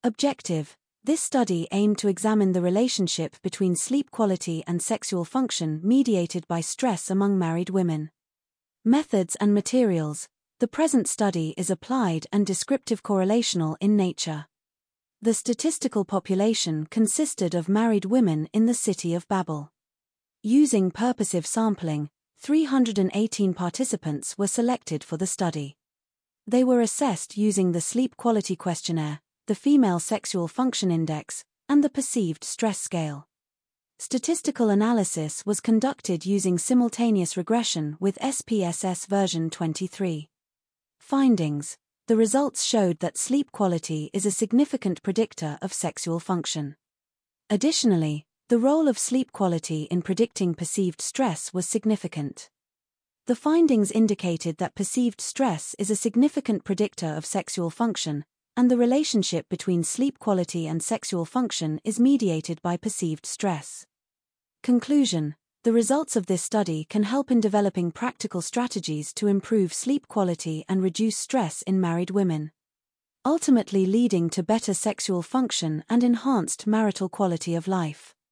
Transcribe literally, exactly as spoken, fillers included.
Objective: this study aimed to examine the relationship between sleep quality and sexual function mediated by stress among married women. Methods and materials: the present study is applied and descriptive correlational in nature. The statistical population consisted of married women in the city of Babel. Using purposive sampling, three hundred eighteen participants were selected for the study. They were assessed using the Sleep Quality Questionnaire, the Female Sexual Function Index, and the Perceived Stress Scale. Statistical analysis was conducted using simultaneous regression with S P S S version twenty-three. Findings: the results showed that sleep quality is a significant predictor of sexual function. Additionally, the role of sleep quality in predicting perceived stress was significant. The findings indicated that perceived stress is a significant predictor of sexual function, and the relationship between sleep quality and sexual function is mediated by perceived stress. Conclusion: the results of this study can help in developing practical strategies to improve sleep quality and reduce stress in married women, ultimately leading to better sexual function and enhanced marital quality of life.